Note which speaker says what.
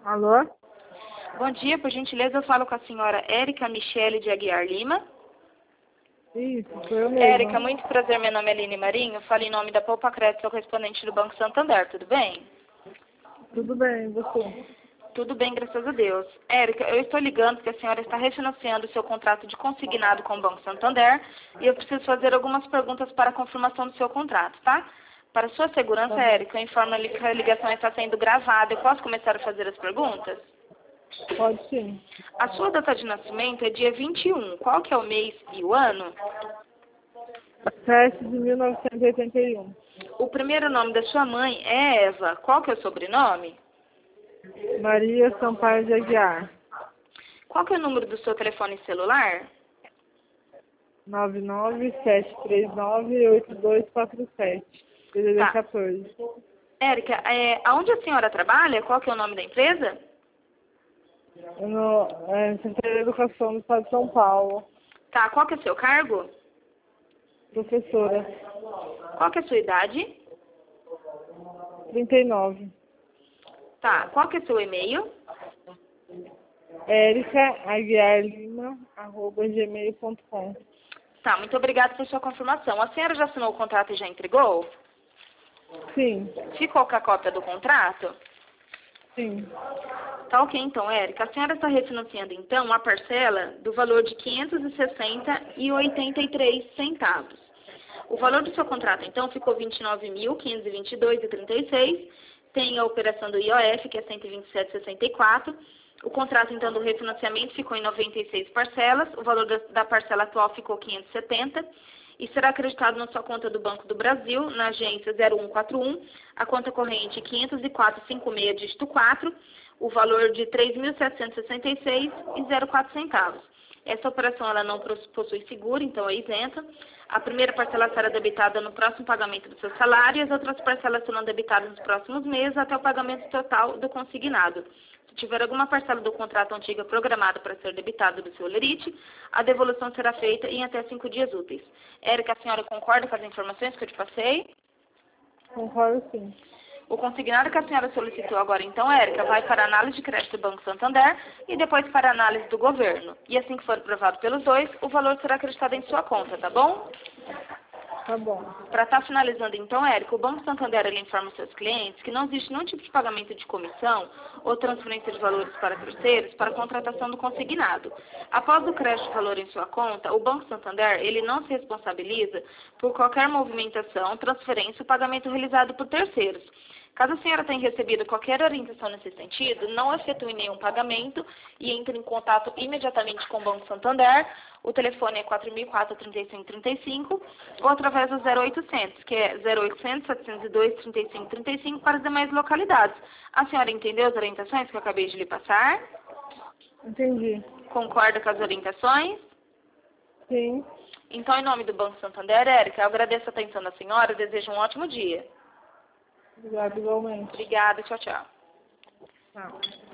Speaker 1: Alô?
Speaker 2: Bom dia, por gentileza, eu falo com a senhora Érica Michele de Aguiar Lima.
Speaker 1: Isso, sou eu mesma.
Speaker 2: Érica, muito prazer, meu nome é Aline Marinho, falo em nome da Poupa Crédito, sou correspondente do Banco Santander, tudo bem?
Speaker 1: Tudo bem, você?
Speaker 2: Tudo bem, graças a Deus. Érica, eu estou ligando porque a senhora está refinanciando o seu contrato de consignado com o Banco Santander e eu preciso fazer algumas perguntas para a confirmação do seu contrato, tá? Para sua segurança,
Speaker 1: Tá.
Speaker 2: Érica, eu informo que a ligação está sendo gravada. Eu posso começar a fazer as perguntas?
Speaker 1: Pode sim.
Speaker 2: A sua data de nascimento é dia 21. Qual que é o mês e o ano?
Speaker 1: 7 de 1981.
Speaker 2: O primeiro nome da sua mãe é Eva. Qual que é o sobrenome?
Speaker 1: Maria Sampaio de Aguiar.
Speaker 2: Qual que é o número do seu telefone celular?
Speaker 1: 997398247. DDD
Speaker 2: Tá.
Speaker 1: 14.
Speaker 2: Érica, aonde a senhora trabalha? Qual que é o nome da empresa?
Speaker 1: No Secretaria de Educação do Estado de São Paulo.
Speaker 2: Tá, qual que é o seu cargo?
Speaker 1: Professora.
Speaker 2: Qual que é a sua idade?
Speaker 1: 39.
Speaker 2: Tá, qual que é o seu e-mail?
Speaker 1: erica.aguiarlima@gmail.com.
Speaker 2: Tá, muito obrigada por sua confirmação. A senhora já assinou o contrato e já entregou?
Speaker 1: Sim,
Speaker 2: Ficou com a cópia do contrato?
Speaker 1: sim.
Speaker 2: Tá ok, então, Érica. A senhora está refinanciando, então, a parcela do valor de R$ 560,83. O valor do seu contrato, então, ficou R$ 29.522,36. Tem a operação do IOF, que é 127,64. O contrato, então, do refinanciamento ficou em 96 parcelas. O valor da parcela atual ficou 570 e será acreditado na sua conta do Banco do Brasil, na agência 0141, a conta corrente 504,56, dígito 4, o valor de R$ 3.766,04 centavos. Essa operação ela não possui seguro, então é isenta. A primeira parcela será debitada no próximo pagamento do seu salário e as outras parcelas serão debitadas nos próximos meses até o pagamento total do consignado. Se tiver alguma parcela do contrato antiga programada para ser debitada do seu lerite, a devolução será feita em até 5 dias úteis. Érica, a senhora concorda com as informações que eu te passei?
Speaker 1: Concordo sim.
Speaker 2: O consignado que a senhora solicitou agora, então, Érica, vai para a análise de crédito do Banco Santander e depois para a análise do governo. E assim que for aprovado pelos dois, o valor será acreditado em sua conta, tá bom?
Speaker 1: Tá bom.
Speaker 2: Para estar finalizando, então, Érica, o Banco Santander ele informa os seus clientes que não existe nenhum tipo de pagamento de comissão ou transferência de valores para terceiros para a contratação do consignado. Após o crédito de valor em sua conta, o Banco Santander ele não se responsabiliza por qualquer movimentação, transferência ou pagamento realizado por terceiros. Caso a senhora tenha recebido qualquer orientação nesse sentido, não efetue nenhum pagamento e entre em contato imediatamente com o Banco Santander. O telefone é 4004-3535 ou através do 0800, que é 0800-702-3535 para as demais localidades. A senhora entendeu as orientações que eu acabei de lhe passar?
Speaker 1: Entendi.
Speaker 2: Concorda com as orientações?
Speaker 1: Sim.
Speaker 2: Então, em nome do Banco Santander, Érica, eu agradeço a atenção da senhora e desejo um ótimo dia.
Speaker 1: Obrigada igualmente.
Speaker 2: Obrigada, tchau, tchau.
Speaker 1: Tchau.